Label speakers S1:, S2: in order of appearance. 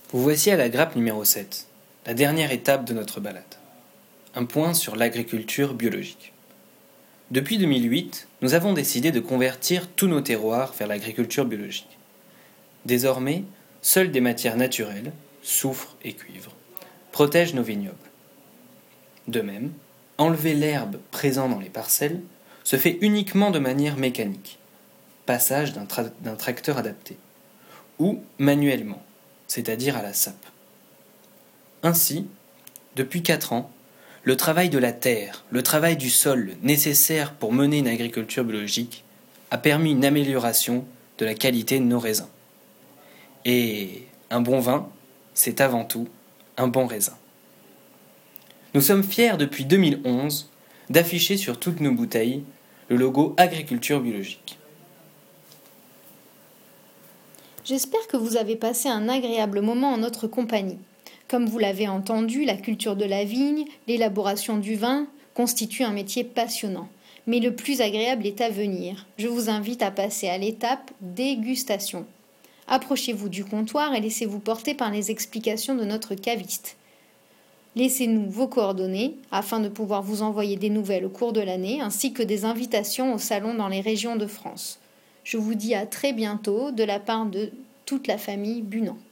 S1: Vous voici à la grappe numéro 7, la dernière étape de notre balade. Un point sur l'agriculture biologique. Depuis 2008, nous avons décidé de convertir tous nos terroirs vers l'agriculture biologique. Désormais, seules des matières naturelles, soufre et cuivre, protègent nos vignobles. De même, enlever l'herbe présente dans les parcelles se fait uniquement de manière mécanique, passage d'un tracteur adapté, ou manuellement, c'est-à-dire à la sape. Ainsi, depuis 4 ans, le travail de la terre, le travail du sol nécessaire pour mener une agriculture biologique a permis une amélioration de la qualité de nos raisins. Et un bon vin, c'est avant tout un bon raisin. Nous sommes fiers depuis 2011 d'afficher sur toutes nos bouteilles le logo agriculture biologique.
S2: J'espère que vous avez passé un agréable moment en notre compagnie. Comme vous l'avez entendu, la culture de la vigne, l'élaboration du vin constituent un métier passionnant. Mais le plus agréable est à venir. Je vous invite à passer à l'étape dégustation. Approchez-vous du comptoir et laissez-vous porter par les explications de notre caviste. Laissez-nous vos coordonnées afin de pouvoir vous envoyer des nouvelles au cours de l'année ainsi que des invitations au salon dans les régions de France. Je vous dis à très bientôt de la part de toute la famille Bunand.